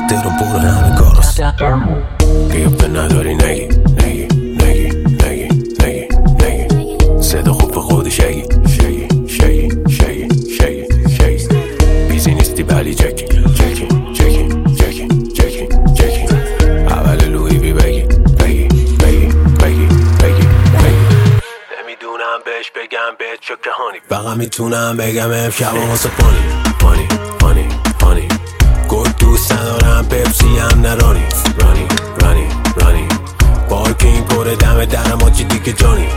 تهران پر همه کاراست قیافه نداری نگی صدا خوب به خود شگی بیزی نیستی ولی جکی اول لوی بی بگی نمیدونم بهش بگم بهت چه کهانی فقط میتونم بگم امشب واسه پانی گل دوست ندارم پپسی هم نرانی رانی پارکینگ پر دم درم آجی دیگه جانی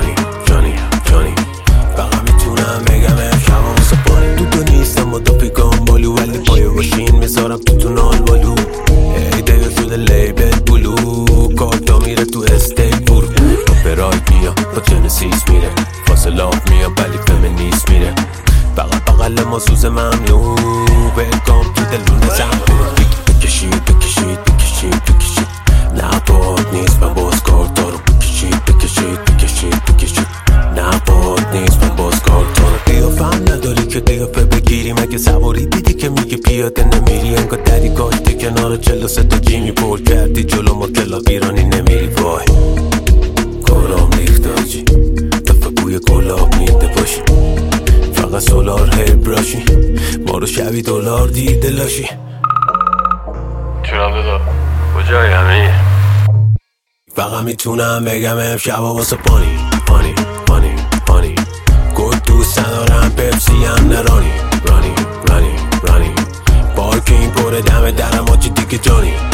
فقط میتونم بگم امشب واسه پانی تو نیستم و دو پیکان بالو ولی پای باشین میذارم تو نال بالو ایده شده لیبل بلو کارتا میره تو استیک برو برایت میام با جنسیس میره فاصلاف میام ولی فمینیست میره فقط بغل ما سوز ممنون ویلکام تو دلونه زنبور بکشید نه باد نیست من باز کارتا رو بکشید نه باد نیست من باز کارتا رو قیافم نداری که قیافه بگیری مگه سواری دیدی که میگه پیاده نمیری انگار دری کاشتی کنار 43 تا جیمی پر کردی جلو ما کلا ایرانی نمیری وای کارام ریخت آجی دفعه بوی گلاب میده باشی فقط سولار هیر براشی ما رو شبی دلار دیده لاشی چرا بدا کجایی همه فقط میتونم بگم امشب واسه پانی گل دوست ندارم پپسی هم نرانی رانی پارکینگ پر دم درم آجی دیگه جانی